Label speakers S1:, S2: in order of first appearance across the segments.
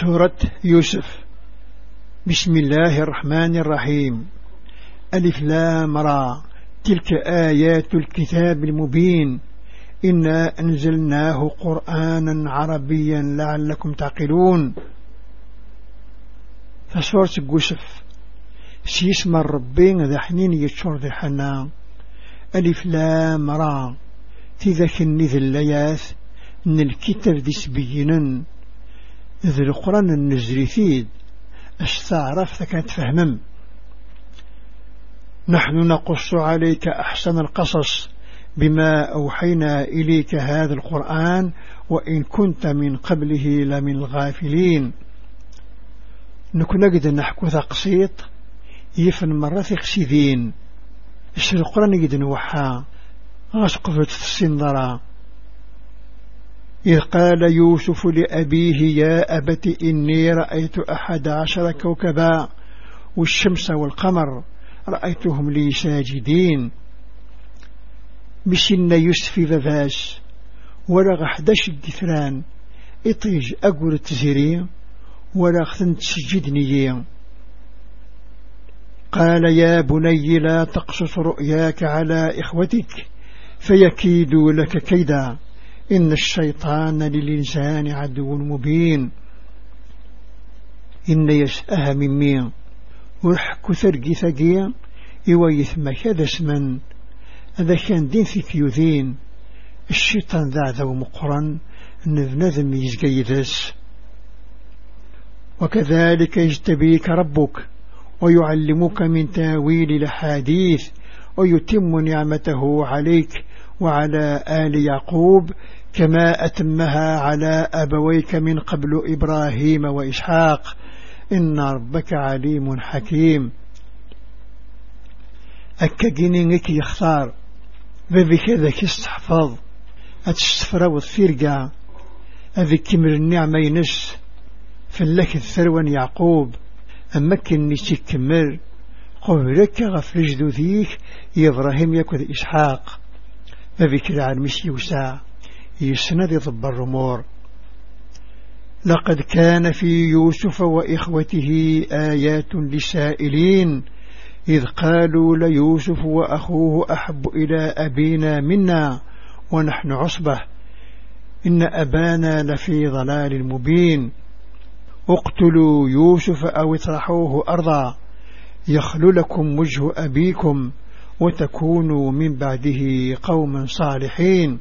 S1: سورة يوسف. بسم الله الرحمن الرحيم. ألف لام را، تلك آيات الكتاب المبين، إنا أنزلناه قرآنا عربيا لعلكم تعقلون. فسورة يوسف سيسمى الربين ذا حنين يتشور ذا حنا. ألف لام را تذاك النذ اللياث من الكتاب ذي سبينا ذي القرآن النزري ثيد استعرف ذاك تفهمم. نحن نقص عليك أحسن القصص بما أوحينا إليك هذا القرآن وإن كنت من قبله لمن الغافلين. نكون قد نحكو تقسيط يفن مرة ثقسيذين الشر القرآن قد نوحى غسقفت السنظرة. إذ قال يوسف لأبيه يا أبت إني رأيت 11 كوكبا والشمس والقمر رأيتهم لي ساجدين. بسن يوسف ففاس ولا 11 الدثران إطيج أقول التزيري ولا خذن تسجدني. قال يا بني لا تقصص رؤياك على إخوتك فيكيدوا لك كيدا إن الشيطان للإنسان عدو مبين. إن يسأها من مين ورحك ثرقي ثقيا يويث كذا اسما هذا كان دين في كيوذين. الشيطان ذا ومقرن نذنذم يزقيدس. وكذلك يجتبيك ربك ويعلمك من تاويل الأحاديث ويتم نعمته عليك وعلى آل يعقوب كما أتمها على أبويك من قبل إبراهيم وإسحاق إن ربك عليم حكيم. أكاقينينك يختار بذيك ذاك استحفظ أتستفرى والثيرقى أذيك من النعمة ينس فلك الثروان يعقوب أمكن نتكمل قولك غفل جدوثيك إبراهيم يكذ إسحاق بذكر عن مش يوسع يسند يضب الرمور. لقد كان في يوسف وإخوته آيات لسائلين إذ قالوا ليوسف وأخوه أحب إلى أبينا منا ونحن عصبة إن أبانا لفي ضلال مبين. اقتلوا يوسف أو اطرحوه أرضا يخل لكم وجه أبيكم وتكونوا من بعده قوما صالحين.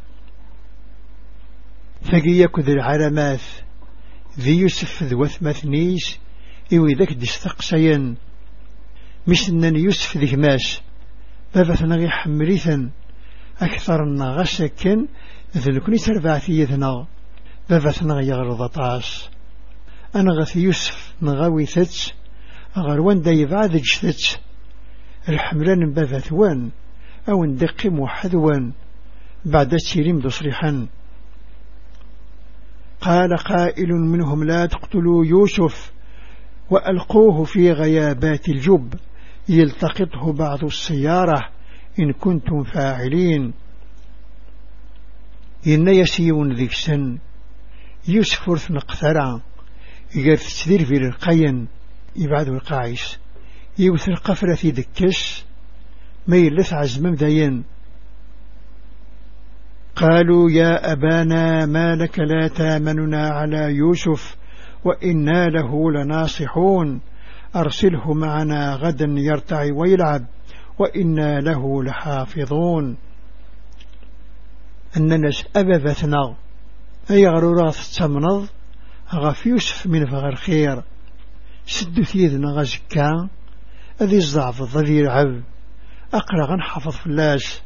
S1: فقيك ذي العلامات ذي يوسف ذو مثنيس إذا دستقسيا مثلنا يوسف ذي ماس بابثنا غي حمريثا أكثر غسكا ذي نكوني سربعثيتنا بابثنا غي غرضطاس. أنا غث يوسف نغاوي ثتس أغروان داي بعد جثتس الحملان بابثوان أو ندقي موحدوان بعد تيريم تصريحا. قال قائل منهم لا تقتلوا يوسف وألقوه في غيابات الجب يلتقطه بعض السيارة إن كنتم فاعلين. إن يسيون ذيك سن يوسف ورث نقثرا يقرث تسدير في القين يبعد القاعس يوث القفرة في دكس ما يلث عزم مدين. قالوا يا أبانا ما لك لا تامننا على يوسف وإنا له لناصحون أرسله معنا غدا يرتع ويلعب وإنا له لحافظون. أننا أبثنا أي غرورات تمنض غف يوسف من فغر خير سد ثيذنا غزكا أذي الزعف ذي العب أقرأ حفظ فلاس.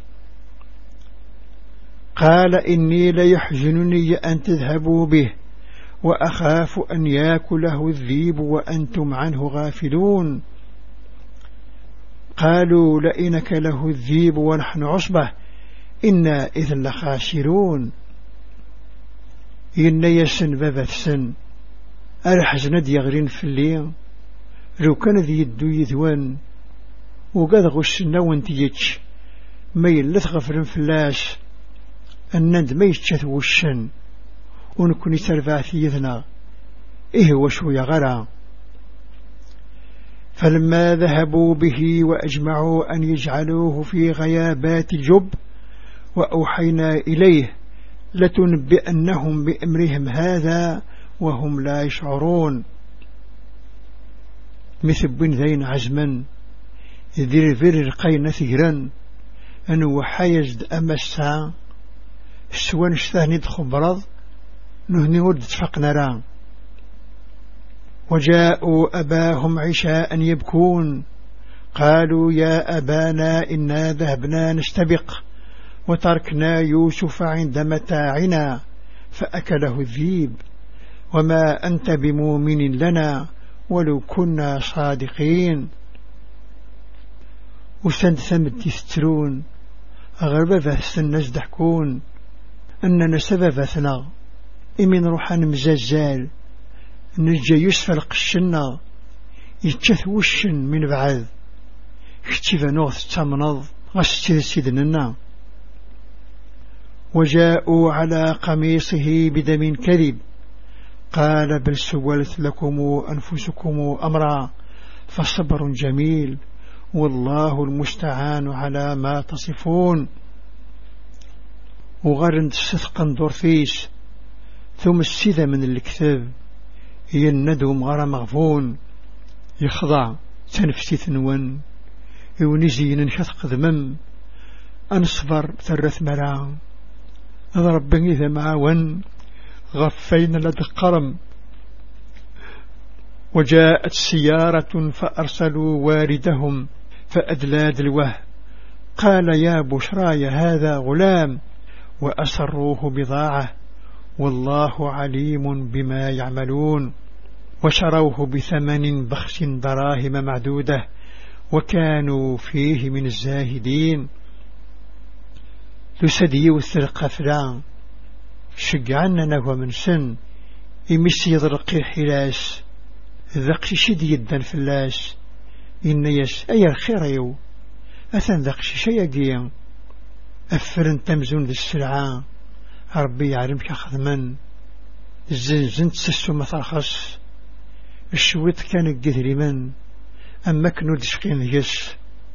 S1: قال إني ليحزنني أن تذهبوا به وأخاف أن يأكله الذيب وأنتم عنه غافلون. قالوا لئنك له الذيب ونحن عصبة إنا إذ لخاسرون. إن يسن بابث سن الحزن يغرين في الليل لو كان ذي يدو يذوان وقد غشنا وانتيتش ما يلث غفر فلاش النند ما يتشث وشن ونكون تربع ثيثنا إيه وشو يغرى. فلما ذهبوا به وأجمعوا أن يجعلوه في غيابات الجب وأوحينا إليه لتنبئنهم بأمرهم هذا وهم لا يشعرون. مثل بن ذين عزما ذير فير قين ثيرا أنو حيزد أمسا سوان اشتهني دخبرض نهني ورد تفقنا ران. وجاءوا أباهم عشاء يبكون قالوا يا أبانا إنا ذهبنا نستبق وتركنا يوسف عند متاعنا فأكله الذيب وما أنت بمؤمن لنا ولو كنا صادقين. وسند ثمد يسترون أغرب فهسن نزدحكون أننا سببتنا إمن روحان مزازال نجا يسفل قشنا يتشث وشن من بعد اكتفى نوث تمنض غستي سيدنا. وجاءوا على قميصه بدم كذب قال بل سولت لكم أنفسكم أمرا فصبر جميل والله المستعان على ما تصفون. وغرند صدقا دورفيس ثم السيدة من الكتاب يندهم غير مغفون يخضع تنفسي ثنوان ونزين نشث قدمم أنصبر ثرث مرا أضرب إذا معاون غفين لدى قرم. وجاءت سيارة فأرسلوا واردهم فأدلى دلوه قال يا بشراي هذا غلام وأسروه بضاعة والله عليم بما يعملون. وشروه بثمن بخس دراهم معدودة وكانوا فيه من الزاهدين. لسدي والثرقة فلان شقعنا نهو من سن يمسي يضرقي حلاس ذقش شد يدا فلاس إن يس أي الخير يو أثن ذقش شيئا أفرن تمزون ذي السلعة ربي يعلمك خدما الزنزن تسسو مثرخص الشويت كان الجذري من أما كنو دشقين يس.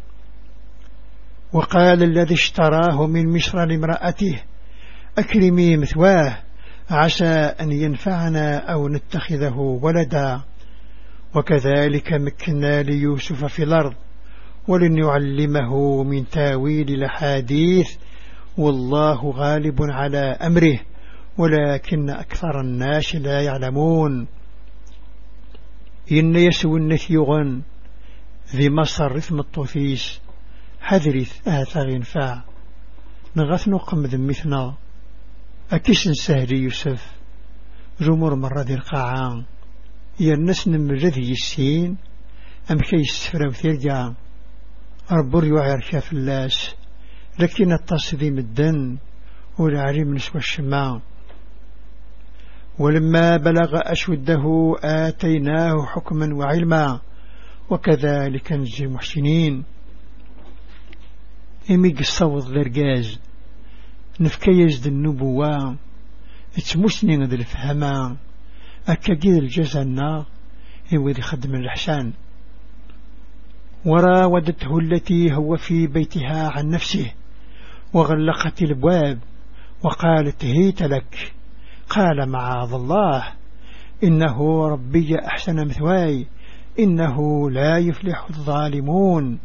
S1: وقال الذي اشتراه من مصر لامرأته أكرمي مثواه عسى أن ينفعنا أو نتخذه ولدا وكذلك مكنا ليوسف في الأرض ولنعلمه من تاويل الأحاديث والله غالب على أمره ولكن أكثر الناس لا يعلمون. إن يسوى النثيغن ذي مصر رثم الطوفيس حذرث أهثر ينفع نغث نقم ذمثنا أكيس سهري يوسف زمر مرة ذي القاعان يرنسن من الذي يسين أم كيس سفر وثيرجع ربور يعير شاف اللاس لكن التصدي مدن والعلم نسوى الشماء. ولما بلغ أشده آتيناه حكما وعلما وكذلك نجزي المحسنين. إميق الصوت غرقاز نفكيز النبوة اتمسنين ذي الفهمان أكاقيد الجزنة إذ خدم الإحسان. وراودته التي هو في بيتها عن نفسه وغلقت الابواب وقالت هيت لك قال معاذ الله إنه ربي أحسن مثواي إنه لا يفلح الظالمون.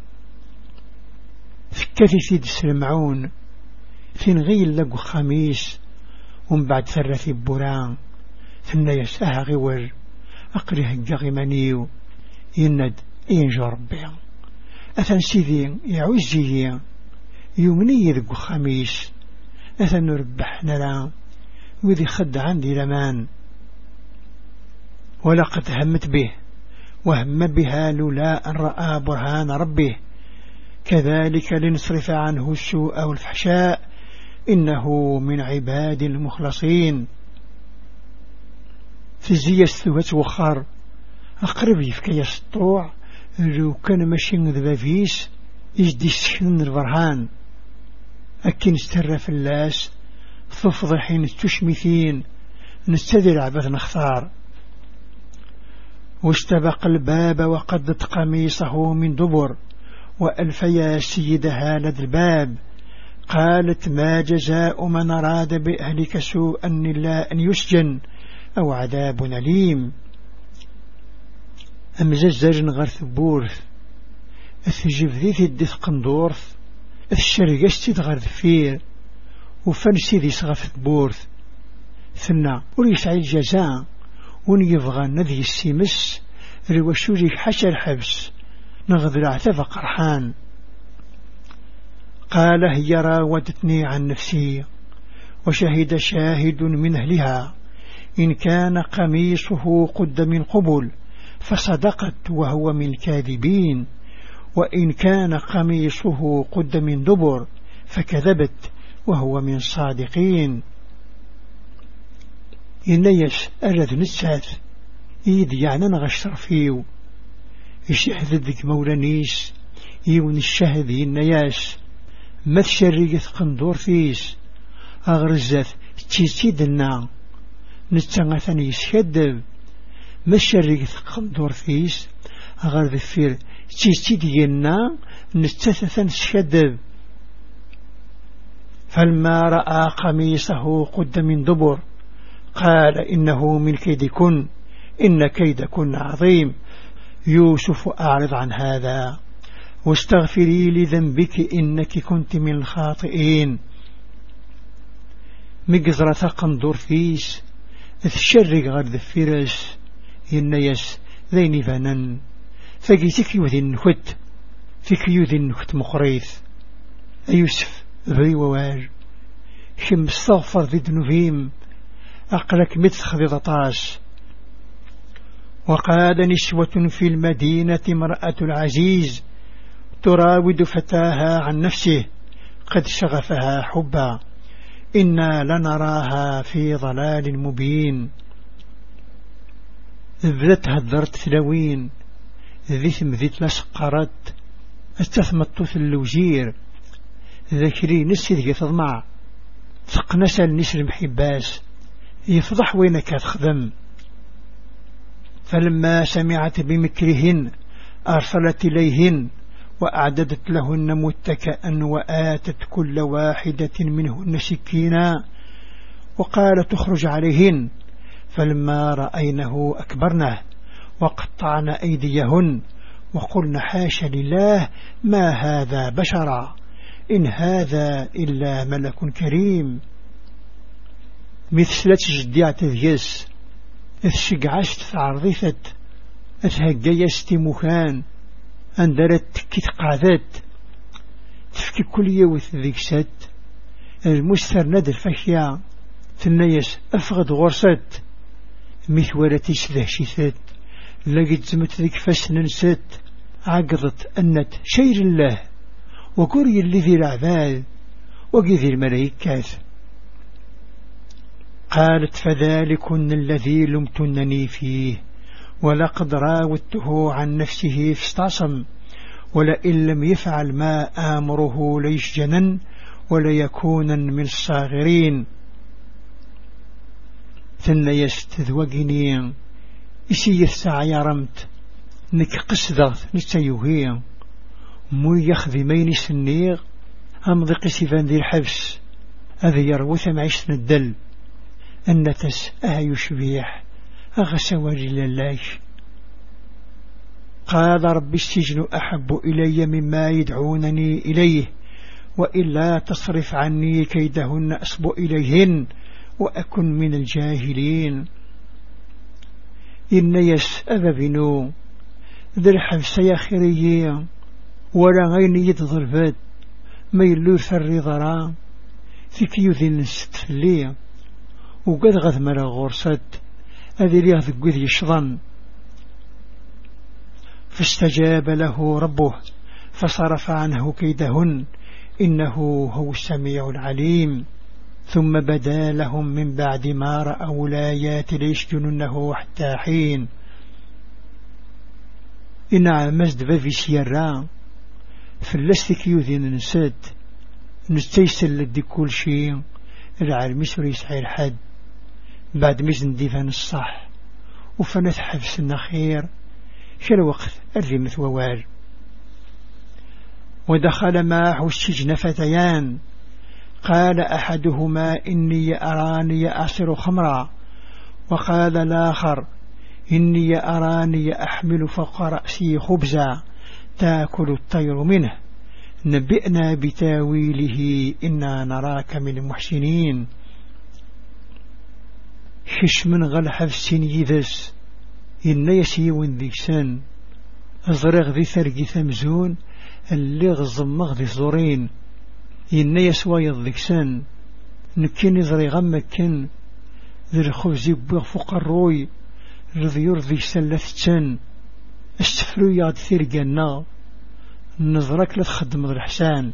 S1: فكثي سيد السلمعون ثين غيل لقو خميس ومن بعد ثرثي بوران ثم يسأها غور أقره الجغي منيو يند إنجو ربي أثن سيدين يعوزي يومني ذقو خميس أثن نربحنا لا وذي خد عندي لمان. ولقد همت به وهم بها لولا أن رأى برهان ربه كذلك لنصرف عنه السوء والفحشاء إنه من عباد المخلصين. في زي الثوات وخار أقرب يفكي السطوع لو كان ماشي ذبافيس يجدي السكن البرهان أكي نستر في اللاس ففضحين التشمثين نستدر عبث نختار واستبق الباب وقدت قميصه من دبر وألف يا سيدها لدى الباب. قالت ما جزاء من أراد بأهلك سوءا إلا أن يسجن أو عذاب أليم. أمزجر غرث بورث أثجب ذي ثدث قندورث الشرقشت تغرث فير وفنسي ذي صغف بورث ثنا وريسعي الجزاء ونيبغى نذي السيمس روشوري حشى الحبس نغذ العتف قرحان. قال هي راودتني عن نفسي وشهد شاهد من أهلها إن كان قميصه قد من قبل فصدقت وهو من الكاذبين وإن كان قميصه قد من دبر فكذبت وهو من صادقين. إنيس أرد نسات إيد يعني نغشر فيو الشهد ذك مولانيس يون الشهد النياس مث شرية قندور فيس أغرزت تيسيدنا نتغثني يسكدب مث شرية قندور فيس أغرز فير تيسيدنا نتثثن سكدب. فلما رأى قميصه قد من دبر قال إنه من كيدكن إن كيدكن عظيم. يوسف أعرض عن هذا واستغفري لذنبك إنك كنت من الخاطئين. مقزرة قندور فيس الشرق غرد الفرس إنيس ذيني فنن فقيتك يوذي النكت فيك يوذي النكت مخريث. يوسف ذي وواج شم استغفر ذي دنوفيم أقلك متخذ طاش. وقاد نسوة في المدينة مرأة العزيز تراود فتاها عن نفسه قد شغفها حبا إنا لنراها في ضلال مبين. ذبلتها الدرت ثلوين ذي ثمذيت لسقرت استثمت ثلوجير ذكري نسي ذي تضمع ثقنس النسر محباس يفضح وينك تخدم. فلما سمعت بمكرهن أرسلت إليهن وأعددت لهن متكئا وآتت كل واحدة منهن سكينا وقالت اخرج عليهن. فلما رأينه أكبرنه وقطعن أيديهن وقلن حاش لله ما هذا بشرا إن هذا إلا ملك كريم. مثل جديعة ذيس الشقعشت فعرضثت أتهجيست مكان أندرت تكت قعدت تفكي كل يوث ذيك ست المستر ندر فشيا ثنيس أفغد غرست مثولتي سذهشيثت لقد زمت ذيك فسن ست عقضت أنت شير الله وقري الذي العباد وقذي الملايكات. قالت فذلكن الذي لمتنني فيه ولقد راودته عن نفسه فاستعصم ولئن لم يفعل ما آمره ليسجنن وليكونا من الصاغرين. ثم يستذوقني إسي الساعة رمت نك قصدغت نستيوهي مو يخذي مين سنيغ أمضي سيفان ذي الحبس أذي يروث معيش الدل النتس يشبيح أغسواري للاش. قال رب السجن أحب إلي مما يدعونني إليه وإلا تصرف عني كيدهن أصب إليهن وأكن من الجاهلين. إن يسأب بنو ذي الحبس يا خيرية ولا غين يتضربت ما يلوث الرضرا فيك يذن ستفلية وقد غذمر غرست هذه ليه ذقذ يشظن. فاستجاب له ربه فصرف عنه كيدهن إنه هو السميع العليم. ثم بدا لهم من بعد ما رأوا الآيات ليسجننه حتى حين. إن عمزد بفي سيرا فلستك يذن نسد نستيسل لدي كل شيء العالم يسري يسعي الحد بعد مزن ديفان الصح وفنت حبس النخير كالوقت أرذي مثووال. ودخل معه السجن فتيان قال أحدهما إني أراني أعصر خمرا وقال الآخر إني أراني أحمل فوق رأسي خبزا تأكل الطير منه نبئنا بتاويله إنا نراك من المحسنين. خش من غلحف سنيدس إن يسيون ذيكسان أزرق ذي ثرقي ثمزون اللي غزمغ ذي زورين إن يسوى ذيكسان نكين يزري غمكن ذي الخبز يبوغ فوق الروي رضيور ذي سلثتن استفلو ياد ثرقنا نظرك لتخدم الحسان.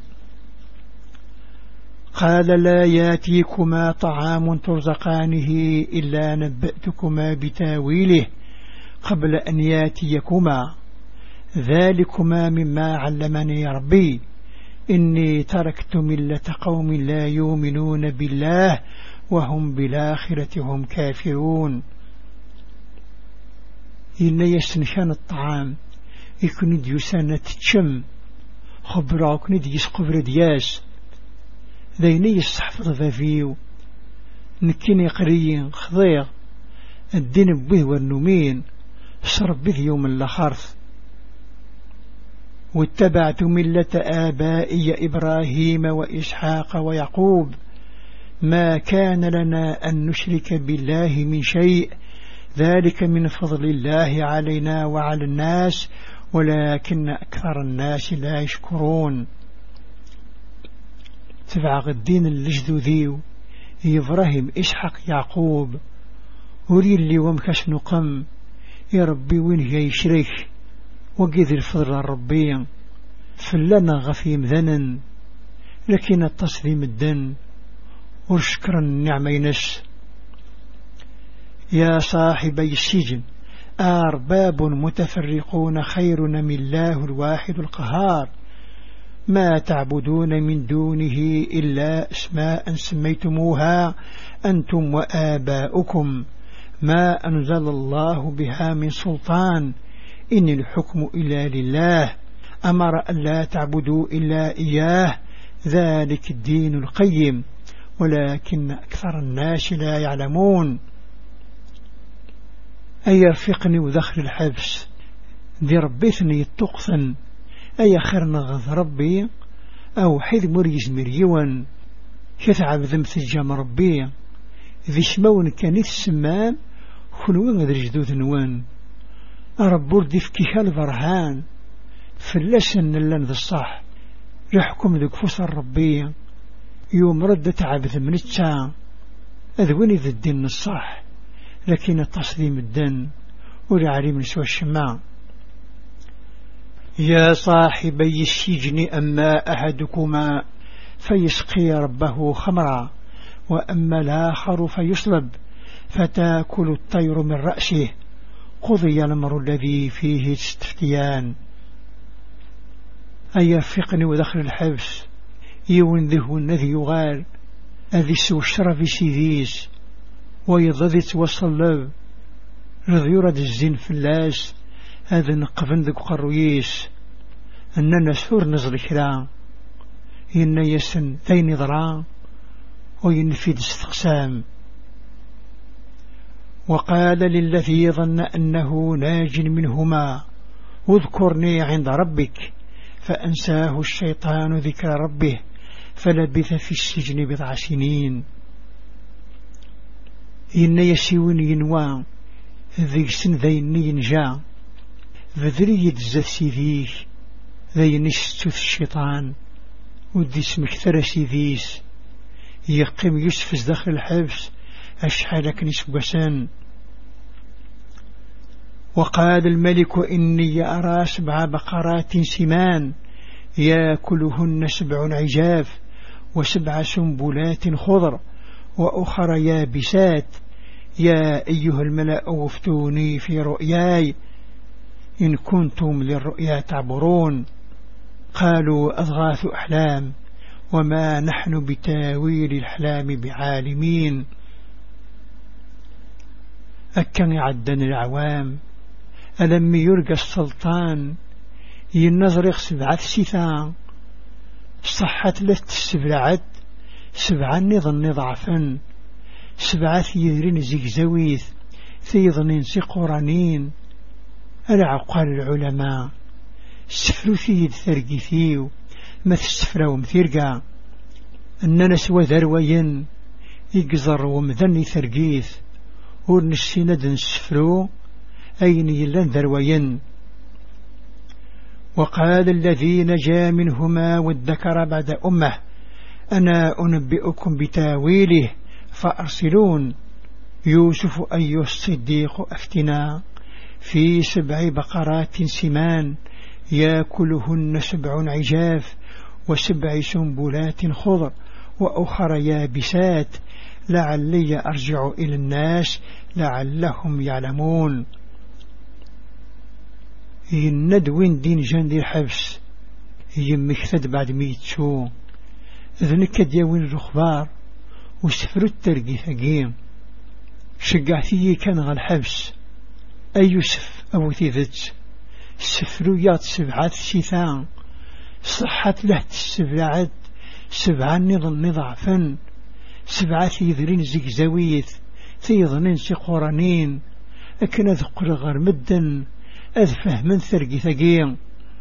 S1: قال لا ياتيكما طعام ترزقانه إلا نبأتكما بتاويله قبل أن ياتيكما ذلكما مما علمني ربي إني تركت ملة قوم لا يؤمنون بالله وهم بالآخرة هم كافرون. إن يسنشان الطعام يكون ديوسانة تشم خبرا يكون ديس قبر دياس ذيني يستحفظ ذافيو نكيني قريين خضيغ الدين به والنومين شرب به يوم الأخرث. واتبعت ملة آبائي إبراهيم وإسحاق ويعقوب ما كان لنا أن نشرك بالله من شيء ذلك من فضل الله علينا وعلى الناس ولكن أكثر الناس لا يشكرون. تبع الدين اللجذو ذيو إبراهيم إسحاق يعقوب وري اللي ومكش نقم يا ربي وين هي يشرك وقذ الفضل الربي فلنا غفيم ذنن لكن التصديم الدن وشكر النعمة ينس. يا صاحبي السجن أرباب متفرقون خير من الله الواحد القهار ما تعبدون من دونه إلا اسماء سميتموها أنتم وآباؤكم ما أنزل الله بها من سلطان إن الحكم إلا لله أمر أن لا تعبدوا إلا إياه ذلك الدين القيم ولكن أكثر الناس لا يعلمون. أي رفقني ودخل الحبس دي ربيتني التقثن أي خير نغض ربي أو حيث مريز مريوان كتعب ذمت الجام ربي ذي شمون كانت السمام خلوان ذي جدود نوان رب وردي في كيهال برهان فلسن اللان ذي الصح يحكم ذي كفوس الربي يوم رد تعب من التام أذوني ذي الدين الصح لكن التصديم الدن ولعلي من سوى الشماء. يا صاحبي السجن أما أحدكما فيسقي ربه خمرا وأما الآخر فيصلب فتاكل الطير من رأسه قضي الأمر الذي فيه تستفتيان. أي رفقني ودخل الحبس يونذه الذي يغال أذي سوى الشرف سيديس ويضذ توصل رضي يرد الزين في اللاس هذا نقفن ذك قرويس أننا سور نزل كرا إن يسن ذين ضرا وينفيد استقسام. وقال للذي ظن أنه ناج منهما اذكرني عند ربك فأنساه الشيطان ذكر ربه فلبث في السجن 9 سنين. إن يسيون ينوى ذي سن ذين ينجا فذري يدزث سيذيه ذي نستث الشيطان ودي اسمك ثرسي ذيس يقيم يسفز داخل الحبس أشحالك نسبسان. وقال الملك إني أرى 7 بقرات سمان يأكلهن 7 عجاف و7 سنبلات خضر وأخر يابسات يا أيها الملأ وافتوني في رؤياي إن كنتم للرؤيا تعبرون. قالوا أضغاث أحلام وما نحن بتاويل الأحلام بعالمين. أكن يعدن العوام ألم يرقى السلطان ينظرق 7 سيثان صحة لست السبلعت 7 نظن ضعفا 7 يدرين زيكزويث ثيظن سقرانين العقال العلماء سفرو ثيد ثرقثيو ما تسفرو مثيرقا أننا سوى ذروين يقزر ومذني ثرقيث ورنسيند نسفرو أين يلان ذروين. وقال الذي نجا منهما وادكر بعد أمه أنا أنبئكم بتاويله فأرسلون يوسف أيها الصديق أفتنا في 7 بقرات سمان يأكلهن 7 عجاف و7 سنبلات خضر وأخر يابسات لعلي أرجع إلى الناس لعلهم يعلمون. يندوين دين جندي الحبس يمكثد بعد ميتشو ذنك ديوين الرخبار وسفروا الترقي ثقيم شقعتي كان غا الحبس أي يوسف أبو ثيذت سفروا يات 7 سيثان صحة له 7 نظن ضعفا 7 يذرين زيكزاويث ثيظنين سقرانين أكن أذقر غير مدا أذفه من ثرقي ثقيم.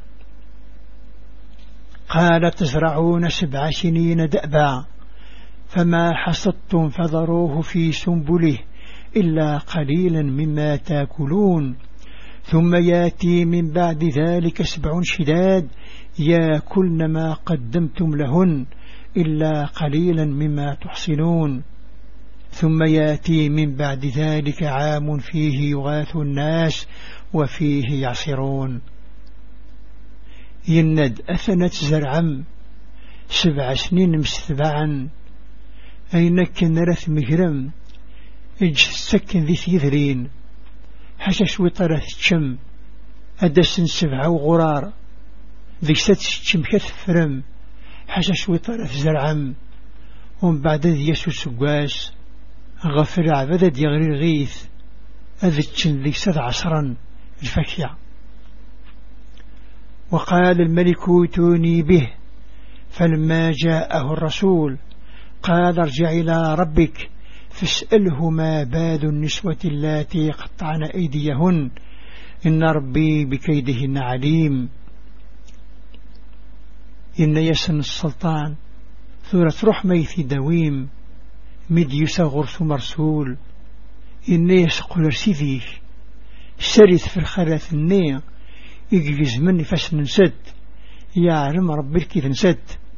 S1: قال تزرعون 7 سنين دأبا فما حصدتم فذروه في سنبله إلا قليلا مما تاكلون ثم ياتي من بعد ذلك 7 شداد ياكلن ما قدمتم لهن إلا قليلا مما تحصنون ثم ياتي من بعد ذلك عام فيه يغاث الناس وفيه يعصرون. يند أثنت زرعم 7 سنين مستبعا أينك نرث مجرم السكن ذي ثيذرين حشش وطرث تشم أدسن 7 وغرار ذي ستشم كثفرم حشش وطرث زرعم ومن بعد ذي يسو سقواس غفر عبدد يغري الغيث أذتشن ذي 17 الفكية. وقال الملك ائتوني به فلما جاءه الرسول قال ارجع إلى ربك فاسأله ما بال النسوة اللاتي قطعن أيديهن إن ربي بكيدهن عليم. إن يسن السلطان ثورة رحمي في دويم مد يسغر ثم رسول إن يسقل رسيذيه سرث في الخلاث النية يجيز مني فاس ننسد يعلم ربي الكيف نسد.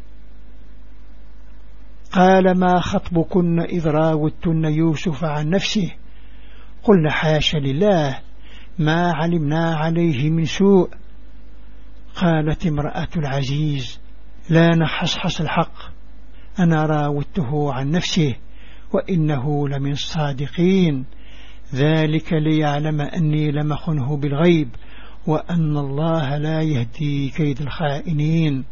S1: قال ما خطبكن إذ راودتن يوسف عن نفسه قلنا حاشا لله ما علمنا عليه من سوء. قالت امرأة العزيز لا نحصحص الحق أنا راودته عن نفسه وإنه لمن الصادقين ذلك ليعلم أني لم أخنه بالغيب وأن الله لا يهدي كيد الخائنين.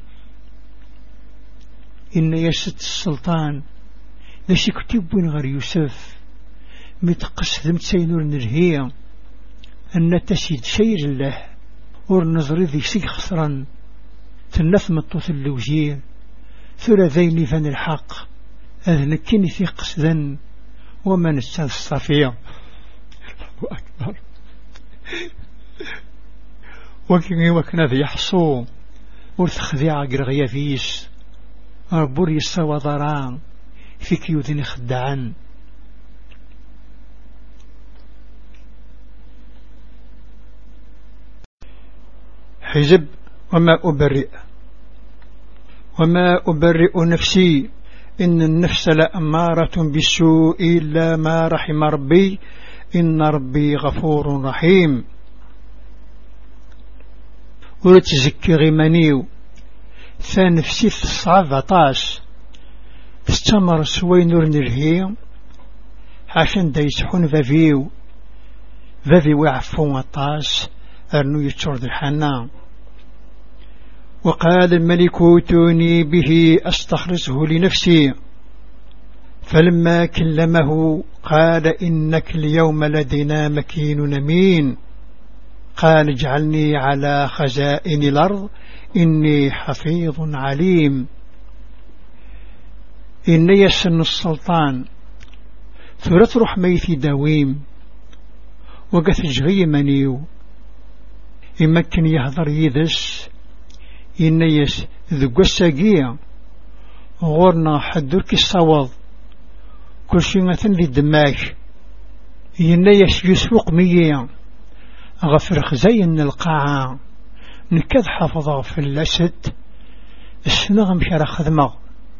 S1: إن يسد السلطان لشي كتب غير يوسف متقصد متسينور نرهية أن تسيد شير الله ورنظر ذي سي خسرا تنثم الطوث اللوجير ثل ذين فن الحق أذنكني في قصدا ومن الصفية الله أكبر. وكنا ذي يحصو ورثخذيع قرغيا فيس ربور يسوى ضران فيك يذن خدعا. حزب وما أبرئ نفسي إن النفس لأمارة بالسوء إلا ما رحم ربي إن ربي غفور رحيم. ورتزكي غمانيو ثانفسي في الصعب عطاس استمر سوي نور نرهي عشان دا يسحون فافي وعفون عطاس أرنو يتشرد الحنان. وقال الملك ائتوني به أستخلصه لنفسي فلما كلمه قال إنك اليوم لدينا مكين أمين قال اجعلني على خزائن الأرض إني حفيظ عليم. إن يسن السلطان ثورة رحميث دويم وقت جغي منيو يمكن يهضر يدس إن يس ذو الساقية غورنا حدرك الصوض كل شيء مثل الدماغ إن يس يسوق مية غفر خزين القاعة نكذ حفظه في اللسد السنغم شرخ خدمه.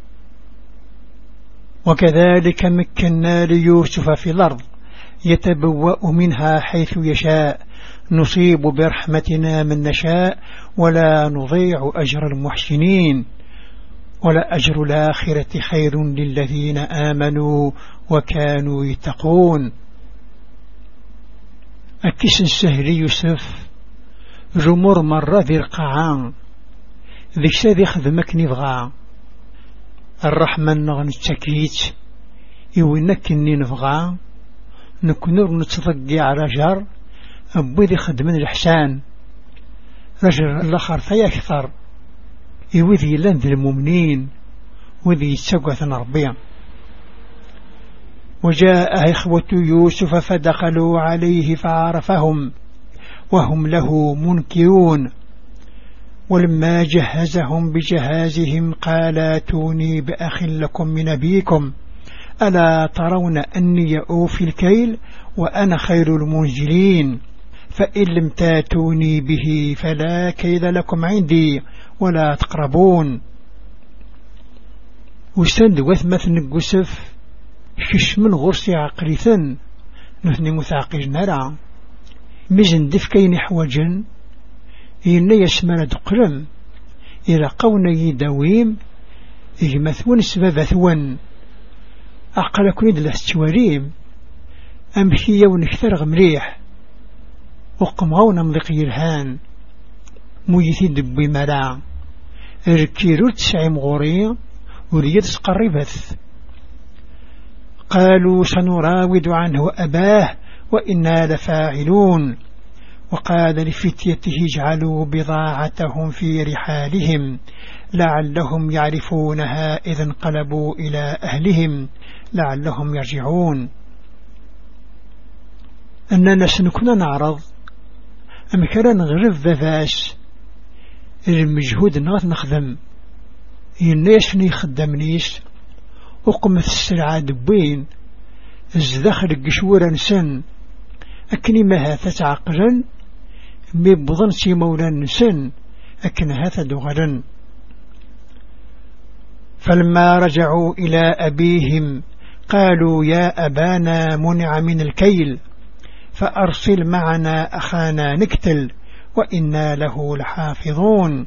S1: وكذلك مكنا ليوسف في الأرض يتبوأ منها حيث يشاء نصيب برحمتنا من نشاء ولا نضيع أجر المحسنين ولا أجر الآخرة خير للذين آمنوا وكانوا يتقون. أكس السهل يوسف جمر مرة ذي القاعان ذيك ساذي خدمك نبغى الرحمن نغن التكيت يوينك إني نبغى نكنور نتضقي على جار أبوي ذي خدمن الإحسان رجل الآخر في أكثر يوذي لند المؤمنين وذي يتسقث ربيا. وجاء إخوة يوسف فدخلوا عليه فعرفهم وهم له منكرون ولما جهزهم بجهازهم قال اتوني بأخ لكم من أبيكم ألا ترون أني أوفي الكيل وأنا خير المنزلين فإن لم تاتوني به فلا كيل لكم عندي ولا تقربون. وستند وثمة نقسف شش من غرسي عقريثا نثني مثاقج نرى مزن دفكين حوجا إن يسمى دقلم إلى قوني دويم إجمثون سببثون أقل كنيد الاستواريم أمشي ونكثر مليح وقمغون مضيقي الهان ميثي دبي ملا الكيرو تسعي مغوري وريد سقربث قالوا سنراود عنه أباه وإنا لفاعلون. وقال لفتيته اجعلوا بضاعتهم في رحالهم لعلهم يعرفونها إذا انقلبوا إلى أهلهم لعلهم يرجعون. أننا سنكون نعرض أم كان نغرف ذاس المجهود نغث نخدم الناس نيخدمنيش وقمت السلعة دبين الزدخل القشورة نسن أكني ما هاثت عقلا مبضن سي مولا نسن أكن هاث دغلا. فلما رجعوا إلى أبيهم قالوا يا أبانا منع من الكيل فأرسل معنا أخانا نكتل وإنا له لحافظون.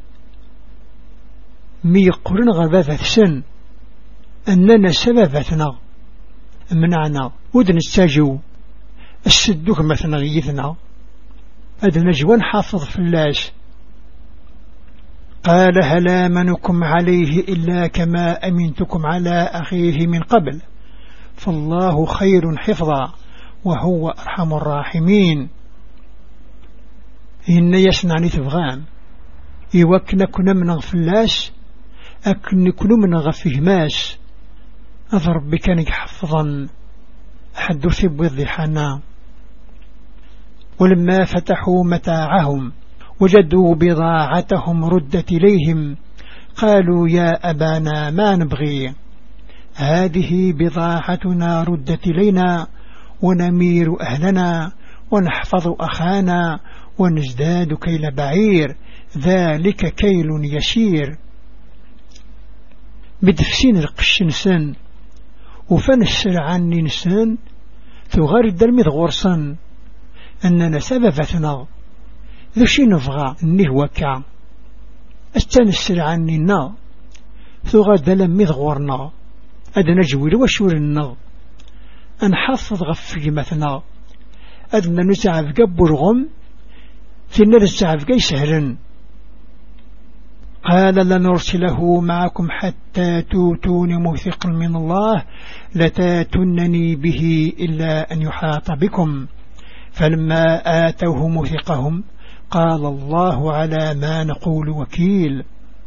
S1: ميقرن غباثة سن أننا سببتنا منعنا ودن الساجو السدوك مثلا غيثنا أدنى جوان حافظ فلاش. قال هل آمنكم عليه إلا كما أمنتكم على أخيه من قبل فالله خير حفظا وهو أرحم الراحمين. إن يسنعني تبغان إيوكنا كنا من غفلاش أكن كنا من غفهماش أضرب بكانك حفظا حدث بوضحنا. ولما فتحوا متاعهم وجدوا بضاعتهم ردت إليهم قالوا يا أبانا ما نبغي هذه بضاعتنا ردت إلينا ونمير أهلنا ونحفظ أخانا ونزداد كيل بعير ذلك كيل يسير. بدفسين القش نسان وفن السرعان نسان تغرد المذغورسان أننا سببتنا ذو شي نفغى نهوكا أستان السرعان ننا تغرد المذغورنا أدنا جويل وشورنا أنحفظ غفي مثنا أدنا نسعف قبر غم تنا نسعف قي سهلا. قال لنرسله معكم حتى توتون موثقا من الله لتاتونني به إلا أن يحاط بكم. فلما آتوه موثقهم قال الله على ما نقول وكيل.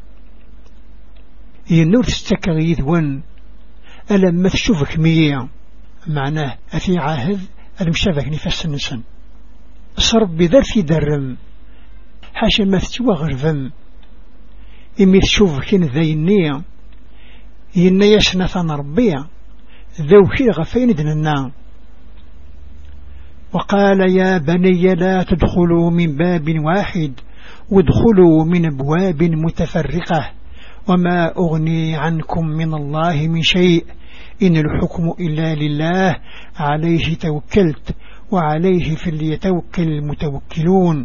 S1: ينور تستكغيث ون ألم تشوفك مية معناه أفي عاهد المشافك نفس النسن صرب بذرفي درم حاشا ما تتوى غرفم إمي تشوفك ذينية إن يشنا ثنربية ذوكي غفين دننا. وقال يا بني لا تدخلوا من باب واحد وادخلوا من أبواب متفرقة وما أغني عنكم من الله من شيء إن الحكم إلا لله عليه توكلت وعليه فليتوكل المتوكلون.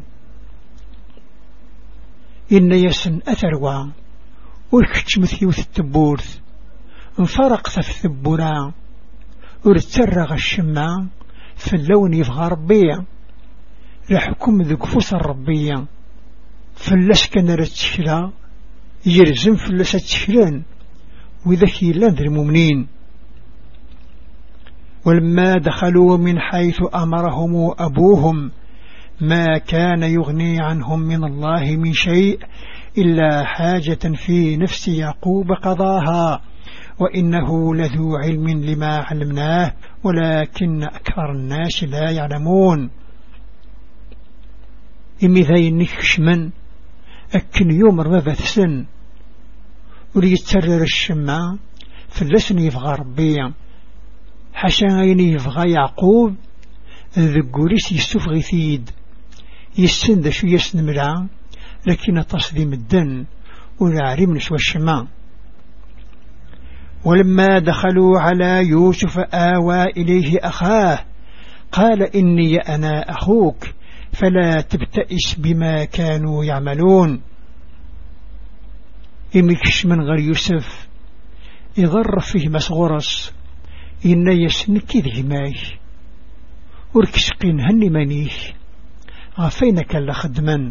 S1: إن يسن أثروا ويكتش مثيوث التبورث انفرق في الثبورا ورتسرغ الشمع في اللون يفغى ربيع لحكم ذو كفوس الربية فلسكن رتشلا يرزم فلسة تشلان وذكي لان المؤمنين. ولما دخلوا من حيث أمرهم أبوهم ما كان يغني عنهم من الله من شيء إلا حاجة في نفس يعقوب قضاها وإنه لذو علم لما علمناه ولكن أكثر الناس لا يعلمون. إمي ذي نكشمن أكن يوم ربابة سن وليتسرر الشمع فلسن يفغى ربيا حشا غيني يفغى يعقوب ذقوريس يستفغي ثيد يسند شو يسن مرعا لكن تصديم الدن والعريم نشوى الشمع. ولما دخلوا على يوسف آوى إليه أخاه قال إني أنا أخوك فلا تبتئس بما كانوا يعملون. إمكش من غير يوسف يغرف فيه مسغرس إن يسنك ذهماي وركسقين هني منيش غفينك لخدما.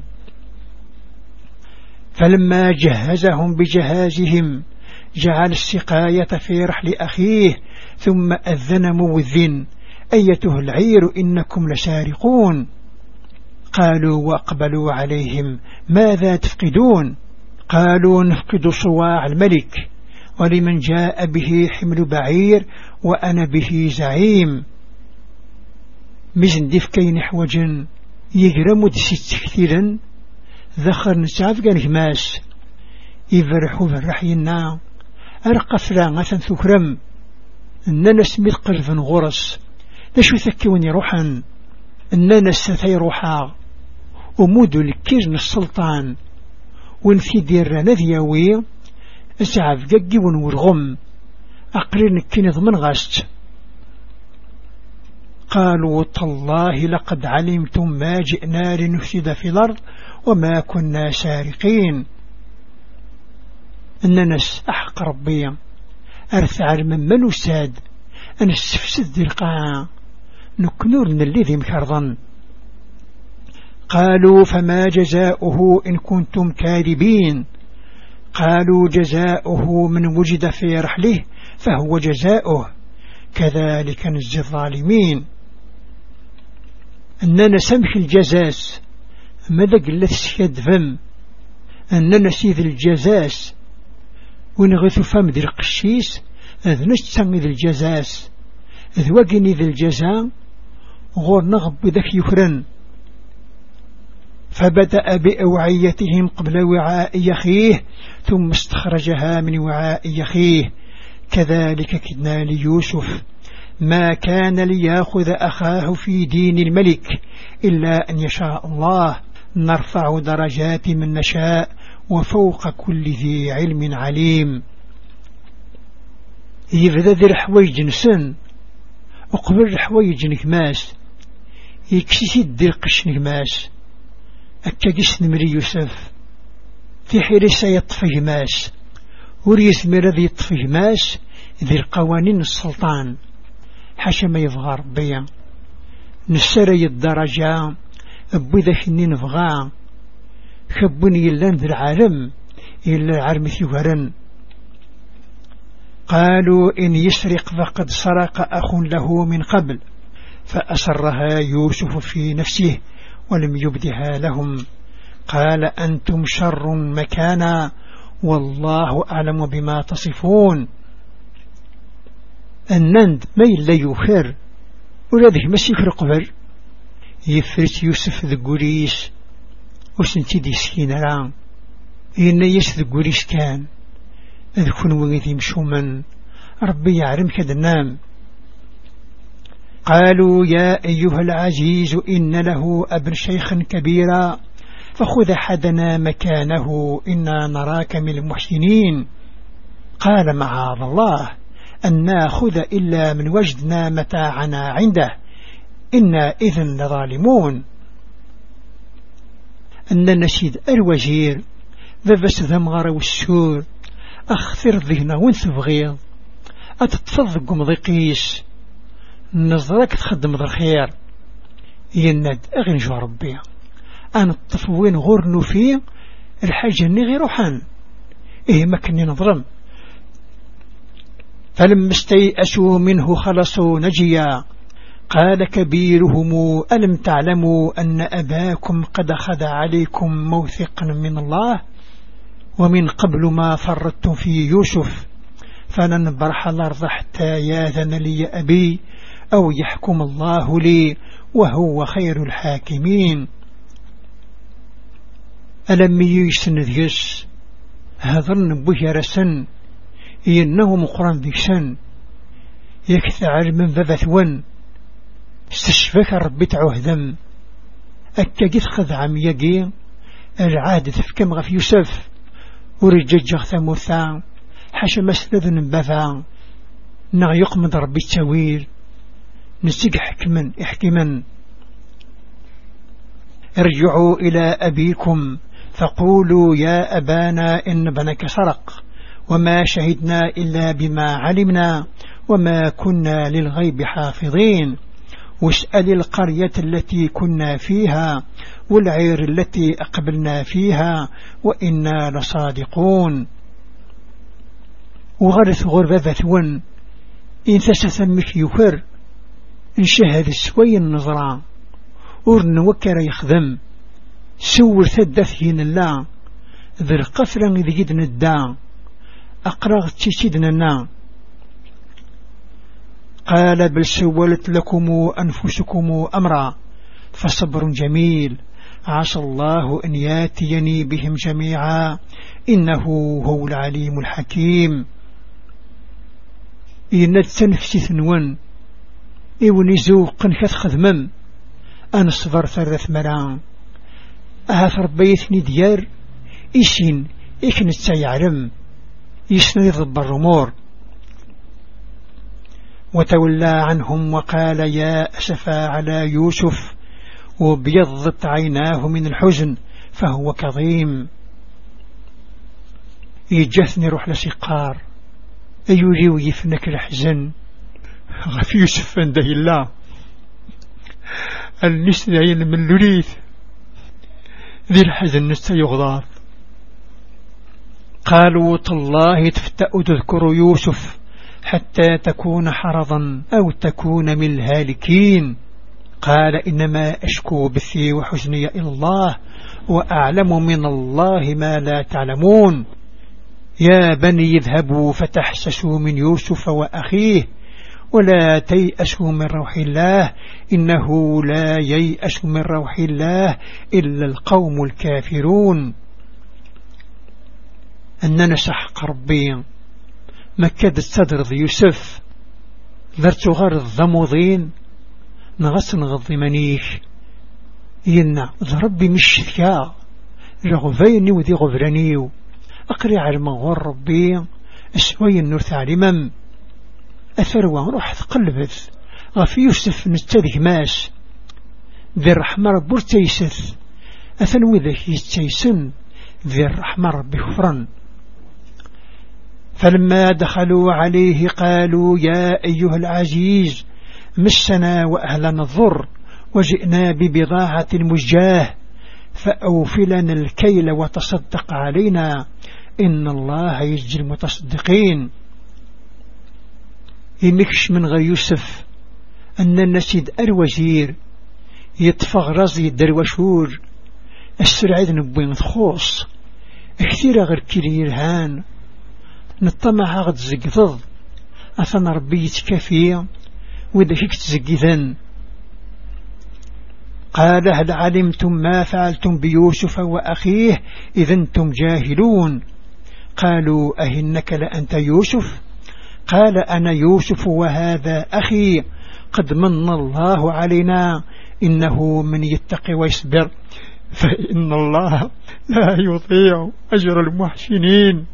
S1: فلما جهزهم بجهازهم جعل السقاية في رحل أخيه ثم أذن موذن أيته العير إنكم لسارقون. قالوا وأقبلوا عليهم ماذا تفقدون؟ قالوا نفقد صواع الملك ولمن جاء به حمل بعير وأنا به زعيم. مزن دفكين حوجا يجرم دست كثيرا ذخر نسعف قال هماس يفرحوا فرحينا أرقى فراغة ثكرم أننا سميت قلبا غرس نشو ثكوني روحا أننا ستي روحا ومودو لكيزن السلطان ونفي دير نذيوي أسعف ققي ونورغم أقرين كنظ من غست. قالوا تالله لقد علمتم ما جئنا لنفسد في الأرض وما كنا سارقين. أننا أحق ربيا أرثع من وساد أن استفسد القاع نكنور من الذي مكرضا. قالوا فما جزاؤه إن كنتم كاذبين؟ قالوا جزاؤه من وجد في رحله فهو جزاؤه كذلك نجزي الظالمين. أننا سمح الجزاس ماذا قلت سيد فم أننا سيد الجزاس ونغث فم ذي القشيس أذ نجتم ذي الجزاس أذ وقني ذي الجزاء غور نغب ذك يكرن. فبدأ بأوعيتهم قبل وعاء يخيه ثم استخرجها من وعاء يخيه كذلك كدنا ليوسف ما كان ليأخذ أخاه في دين الملك إلا أن يشاء الله نرفع درجات من نشاء وفوق كل ذي علم عليم. يبدأ ذي الحوايج نسن وقبل الحوايج نكماس يكسي ذي القش نكماس أكاكس نمري يوسف في حريسة يطفي ماس وريس مرضي يطفي ماس ذي القوانين السلطان حاشا ما يظهر بيا نسري الدرجة أبو ذا شنين فغا خبني اللان ذي العالم إلا عرمث يهرن. قالوا إن يسرق فقد سرق أخ له من قبل فأسرها يوسف في نفسه ولم يبدها لهم. قال أنتم شر مكانا والله أعلم بما تصفون. النند ما إلا يفر ولاده ما سيفرق بر يفرت يوسف ذقوريس وسنتي دي سكينة ران إن يس ذقوريس كان أذكون وغيثي مشوما ربي يعلم كذا نام. قالوا يا أيها العزيز إن له أبن شيخا كبيرا فخذ أحدنا مكانه إنا نراك من المحسنين. قال معاذ الله أن ناخذ إلا من وجدنا متاعنا عنده إنا إذن لظالمون. أن نشيد الوزير ذبس ذمغر والسور أخثر ذهنا وانث بغيض أتتفضق مضيقيس نظرك تخدم ذا الخير يند أغنجو ربي أنا الطفوين غرنو فيه الحاجة أني غير روحان إيه مكني نظرم. فلما استيأسوا منه خلصوا نجيا قال كبيرهم ألم تعلموا أن أباكم قد أخذ عليكم موثقا من الله ومن قبل ما فرطتم في يوسف فلن برح الأرض حتى ياذن لي أبي أو يحكم الله لي وهو خير الحاكمين. ألم يسن ذيس هذرن بجرسن إنه مقرن ذيسن يكثر من ذبثون استشفك ربي تعهدم أكاقيت خذ عم يقي العادة في كم غف يوسف ورجج ثموثا حاشا مسلذن بفا نغيق من ربي التويل نسيق احكما ارجعوا إلى أبيكم فقولوا يا أبانا إن بنك سرق وما شهدنا إلا بما علمنا وما كنا للغيب حافظين واسأل القرية التي كنا فيها والعير التي أقبلنا فيها وإنا لصادقون. وغرث غربة ون إن تسثمك يكر إن شهد سوي النظرة ورن وكر يخدم سور ثدثهن الله ذر قفرا إذ جدنا الداع أقرغ تشيدنا النا. قال بل سولت لكم أنفسكم أمرا فصبر جميل عسى الله أن ياتيني بهم جميعا إنه هو العليم الحكيم. إن التنفسي ثنون إونيزوق كتخدمم أنا صبر ثلاث مران أهثر بيتني ديار إيشين إكنت سيعلم يسني ضب الرمور. وتولى عنهم وقال يا أسفا على يوسف وبيضت عيناه من الحزن فهو كظيم. يجثني روح لسقار أيولي ويفنك الحزن غف يوسف عنده الله النسنعين من لوليث ذي الحزن نستيغضاض. قالوا تالله تفتأ تذكر يوسف حتى تكون حرضا أو تكون من الهالكين. قال إنما أشكو بثي وحزني إلى الله وأعلم من الله ما لا تعلمون. يا بني اذهبوا فتحسسوا من يوسف وأخيه ولا تيأسوا من روح الله إنه لا ييأس من روح الله إلا القوم الكافرون. أننا سحق ربي مكاد استدرض يوسف ذرت غرض ضموضين نغس نغضي منيش ينا ذربي مش ثياء رغفيني وذي غفرانيو أقري على المغور ربي أسوي النور تعلمم أثروى روح تقلبت غفي يوسف نستذي ماس ذي الرحمة ربور تيسث أثنوي ذاك يستيسن ذي الرحمة ربي خفرا. فلما دخلوا عليه قالوا يا أيها العزيز مسنا وأهلنا الضر وجئنا ببضاعة مزجاه فأوفلنا الكيل وتصدق علينا إن الله يجزي المتصدقين. يمكش من غير يوسف أن النسيد الوزير يطفغ رزي الدروشور السرعيد نبوين تخوص كثير غير كيلي يرهان نطمع غد زقضض أثنى ربي يتكافي وإذا فيك تزقذن. قال هل علمتم ما فعلتم بيوسف وأخيه إذا أنتم جاهلون؟ قالوا أهنك لأنت يوسف؟ قال أنا يوسف وهذا أخي قد من الله علينا إنه من يتقي ويصبر فإن الله لا يضيع أجر المحسنين.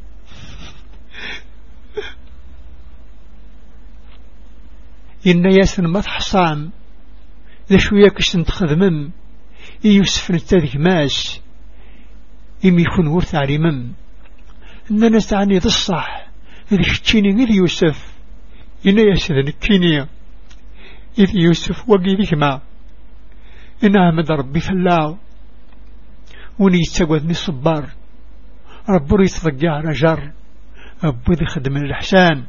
S1: إن ياسن ما تحصام لشوية كشتن تخدمم يوسف نتاذك ماس إم يكون ورث عليمم إننا نستعني ذا الصح إذ شتيني إذ يوسف إن ياسن الكينية إذ يوسف وقيدك ما إنها مد ربي فلاو وني يتساقوذني صبار ربو يتضقع رجر ربو ذي خدم الإحسان.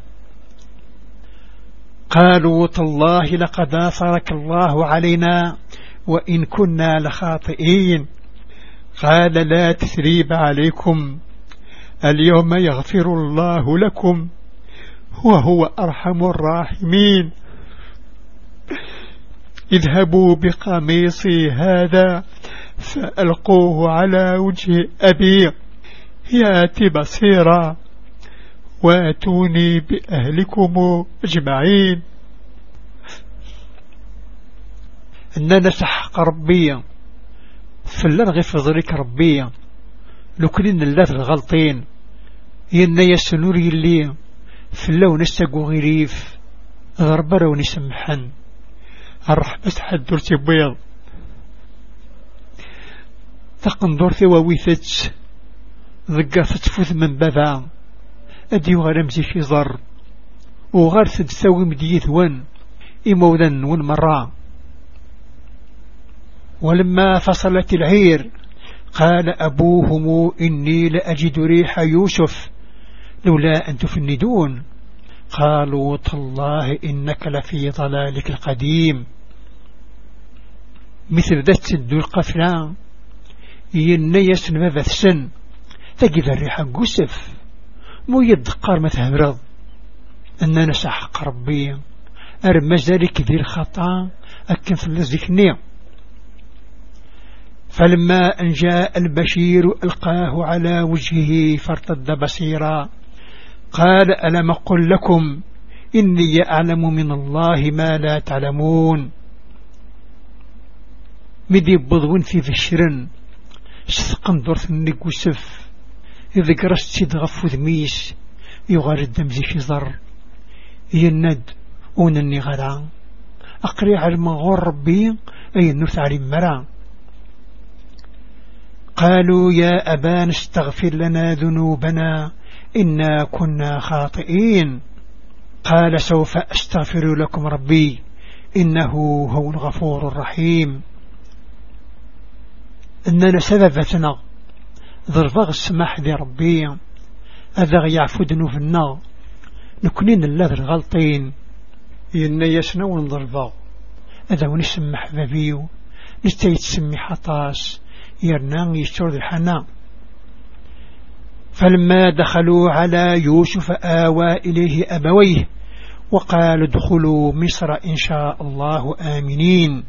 S1: قالوا تالله لقد آثرك الله علينا وإن كنا لخاطئين. قال لا تثريب عليكم اليوم يغفر الله لكم وهو أرحم الراحمين. اذهبوا بقميصي هذا فألقوه على وجه أبي يأتي بصيرا واتوني بأهلكم أجمعين. أننا سحق ربيا فلنغي في ذلك ربيا لكلنا اللات الغلطين إن يسنوري اللي فلو نستقو غريف غربرا ونسمحن الرحمة حد دورتي بيض تقن دورتي وويثت ذقا فتفوث من بابا أدي وغرمزي في ضر وغارث تساوي مديث ون إموذن والمرا. ولما فصلت العير قال أبوهم إني لأجد ريح يوسف لولا أن تفندون. قالوا تالله إنك لفي ضلالك القديم. مثل ذات سد القفلان ينيس ماذا السن تجد الريح قسف مو يدقار مثهرض أننا سحق ربي أرمز ذلك ذي الخطأ أكن في الذكني. فلما أن جاء البشير ألقاه على وجهه فارتد بصيرا قال ألم أقل لكم إني أعلم من الله ما لا تعلمون. مدي بضون في ذشرن سثقن دورث النقوسف إذا قرست تدغف ذميس يغار الدم زي شزر يند ونني غدا أقري على المغور ربي أي النرث علي مرا. قالوا يا أبانا استغفر لنا ذنوبنا إنا كنا خاطئين. قال سوف أستغفر لكم ربي إنه هو الغفور الرحيم. إننا سببتنا ضربغ السماح ذي ربي أذا يعفو ذنوبنا نكونين اللاذ الغلطين إن يسنون ضربغ أذا ونسمح بابيو نستيت سمي حطاس يرنان يشتر الحنا. فلما دخلوا على يوسف آوى إليه أبويه وقال ادخلوا مصر إن شاء الله آمنين.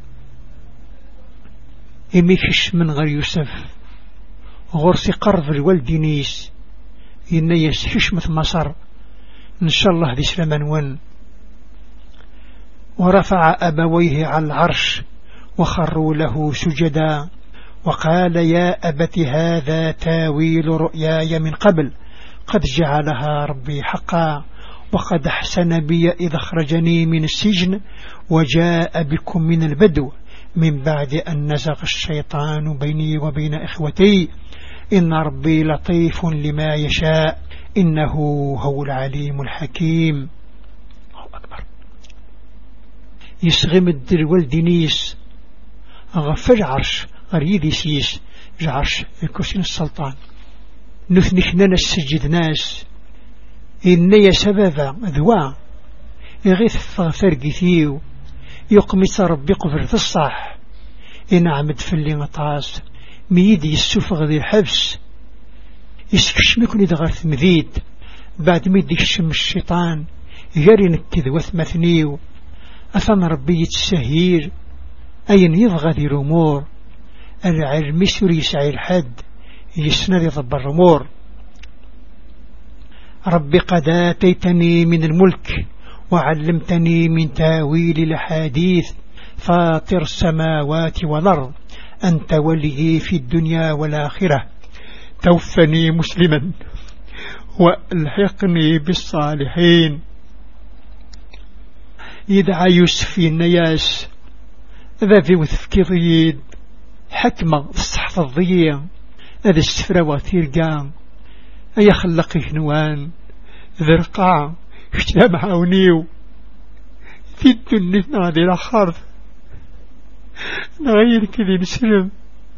S1: إميكش من غير يوسف غرسي قرض الولد نيس ينيس حشمة مصر إن شاء الله ذي سلمان ون. ورفع أبويه على العرش وخروا له سجدا وقال يا أبت هذا تاويل رؤياي من قبل قد جعلها ربي حقا وقد أحسن بي إذ أخرجني من السجن وجاء بكم من البدو من بعد أن نزغ الشيطان بيني وبين إخوتي إن ربي لطيف لما يشاء إنه هو العليم الحكيم. الله أكبر. يسغم الدر والدنيس غفر عرش غريدي سيس جعرش الكرسي السلطان نثنكنا نسجد ناس إني سبب ذوا يغيث فرقثيو يقمس ربي قبر في الصح إن عمد في اللي مطاس ميدي السفغ ذي الحبس يسكشمكني دغرث مذيد بعد ميدي الشم الشيطان يري نكذ وثمثنيو أثم ربي السهير أين يبغى ذي الأمور العلم يسري يسعي الحد يسند يضب الأمور ربي قد آتيتني من الملك وعلمتني من تاويل الأحاديث فاطر السماوات والأرض أنت ولي في الدنيا والآخرة توفني مسلما والحقني بالصالحين يدعى يوسف النياس ذا في وثفكيضيد حكمة الصحف الضيّة هذا السفرة وثيرقان أي خلقه نوان ذرقع اشتام عونيو في الدنيا نادي الأخر نغير كذي نسلم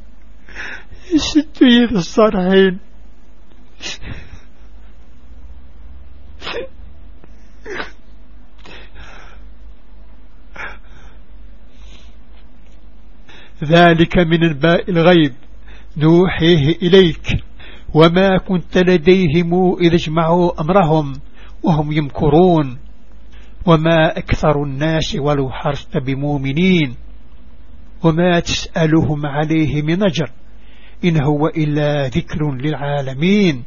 S1: الستو يد الصالحين ذلك من انباء الغيب نوحيه إليك وما كنت لديهم إذا اجمعوا أمرهم وهم يمكرون وما أكثر الناس ولو حرصت بمؤمنين وما تسألهم عليه من أجر إن هو إلا ذكر للعالمين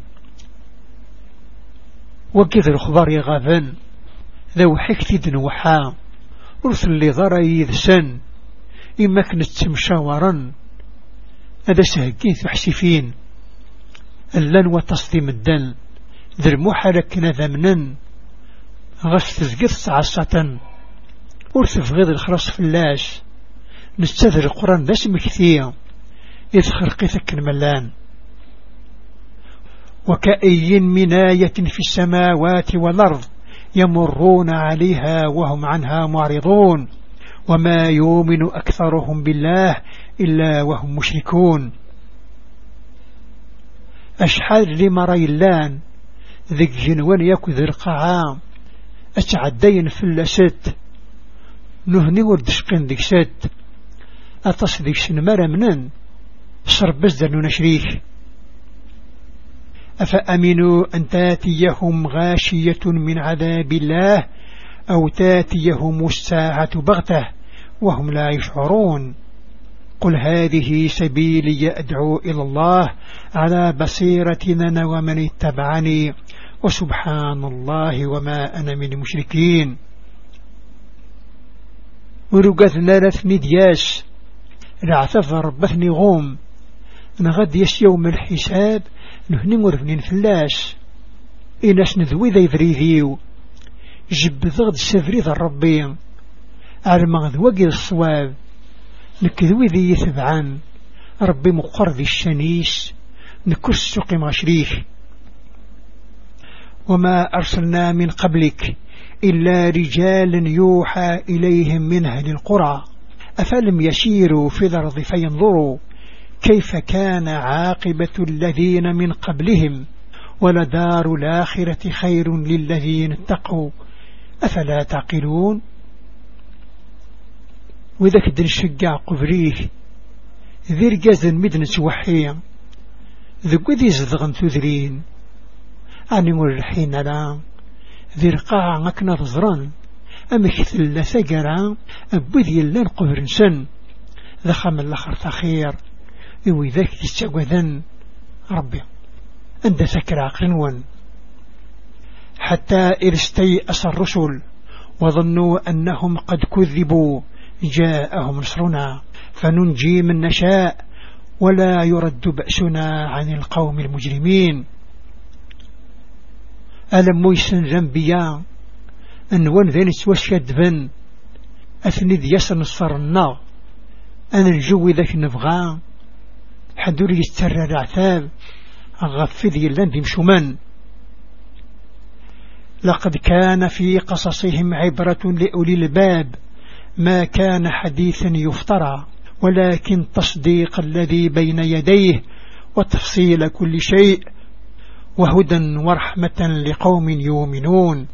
S1: وكذا الخبر يغاثن ذو حكت دنوحا رسل لضري ذسن إما كنت مشاورا هذا سهقيث وحسفين اللن وتصديم الدن ذي المحرك نذمنا غش تزقث عصة ورثف غيظ الخرص فلاش نستذر القرآن ذا سمكثية إذ خرقثك الملان وكأي من آية في السماوات والأرض يمرون عليها وهم عنها معرضون وما يؤمن أكثرهم بالله إلا وهم مشركون أشحال لمري اللان ذك جنوان يكو ذي القعام أتعدين في اللست نهني وردشقين ذك ست أتصدق شنمر منن شرب بزدر نشريك أفأمنوا أن تاتيهم غاشية من عذاب الله أو تاتيهم الساعة بغتة وهم لا يشعرون قل هذه سبيلي أدعو إلى الله على بصيرة أنا ومن اتبعني وسبحان الله وما أنا من المشركين ورقثنا لثني دياش رعثف ربثني غوم نغد يش يوم الحساب نهني مرفنين فلاش إناش نذوي ذي فريذيو جب ضغط السفريذ الربي عرمغ وقل الصواب نكذوي ذي يثبعان ربي مقر ذي الشنيس نكس سوق مشريك وما أرسلنا من قبلك إلا رجال يوحى إليهم من أهل القرى أفلم يسيروا في الأرض فينظروا كيف كان عاقبة الذين من قبلهم ولدار الآخرة خير للذين اتقوا أفلا تعقلون وإذا كدن شقع قبريه ذي رقاز المدن سوحيا ذو ذي زدغن تذرين أني مرحين لا ذي رقاع مكنا ظزران أمكثل ثقرا أبذي اللان قبر سن ذخم الأخر تخير وإذاك تستقوذن ربي أنت سكر عقلون حتى إذ استيأس الرسل وظنوا أنهم قد كذبوا جاءهم نصرنا فننجي من نشاء ولا يرد بأسنا عن القوم المجرمين ألم ميسن ذنبيا أنوان ذين سوشد بن أثند يسن الصرنا أنا الجو ذاك نبغى حدور يسترى العثاب أغفذي اللندم شمان لقد كان في قصصهم عبرة لأولي الباب ما كان حديثا يفترى ولكن تصديق الذي بين يديه وتفصيل كل شيء وهدى ورحمة لقوم يؤمنون.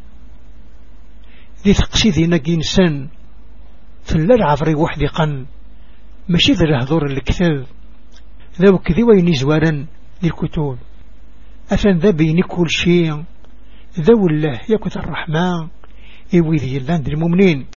S1: ذي تقسيذي نجينسان فلا العذري وحدقا ماشي ذا الهضور الكتاب ذا وكذي وين زوارا للكتب أفن ذا بين كل شيء ذا والله يكثر الرحمن إيوذي اللاند المؤمنين.